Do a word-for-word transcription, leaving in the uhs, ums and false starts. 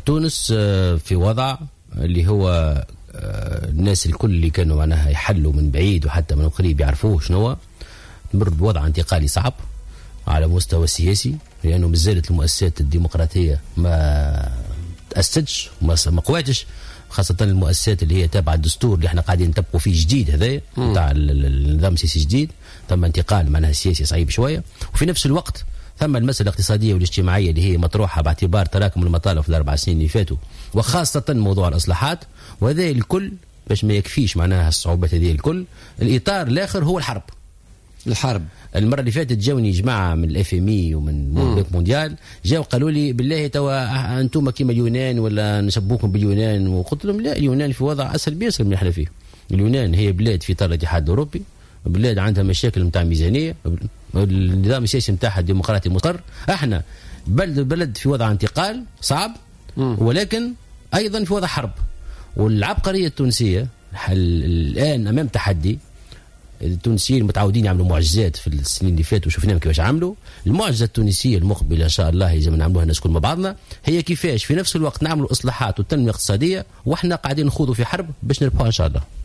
تونس في وضع اللي هو الناس الكل اللي كانوا معناها يحلوا من بعيد وحتى من قريب يعرفوه شنو تمر بوضع انتقالي صعب على مستوى السياسي، لأنه يعني مازالت المؤسسات الديمقراطية ما تأسستش ما قواتش، خاصة المؤسسات اللي هي تابعة الدستور اللي احنا قاعدين نطبقوا فيه جديد هذا نتاع النظام السياسي الجديد، ثم انتقال معناها السياسي صعيب شوية. وفي نفس الوقت ثم المسألة الاقتصادية والاجتماعية اللي هي مطروحة باعتبار تراكم المطالب في الأربع سنين اللي فاتوا، وخاصة موضوع الإصلاحات، وهذا الكل باش ما يكفيش معناها الصعوبات هذه الكل. الإطار الآخر هو الحرب. الحرب المرة اللي فاتت جاوني جماعة من الاف ام اي ومن البنك مونديال، جاوا قالوا لي بالله توا انتم كيما اليونان ولا نشبوكم باليونان، وقلت لهم لا، اليونان في وضع اسهل بيسر من احنا فيه. اليونان هي بلاد في اطار الاتحاد الاوروبي، بلاد عندها مشاكل نتاع ميزانية، النظام السياسي نتاعها ديمقراطي مستقر. احنا بلد بلد في وضع انتقال صعب، ولكن ايضا في وضع حرب. والعبقرية التونسية الان امام تحدي. التونسيين متعودين يعملوا معجزات في السنين اللي فاتوا وشفناهم كيفاش عملوا. المعجزه التونسيه المقبله ان شاء الله لازم نعملوها الناس كل مع بعضنا، هي كيفاش في نفس الوقت نعملوا اصلاحات وتنميه اقتصاديه واحنا قاعدين نخوضوا في حرب باش نربحوها ان شاء الله.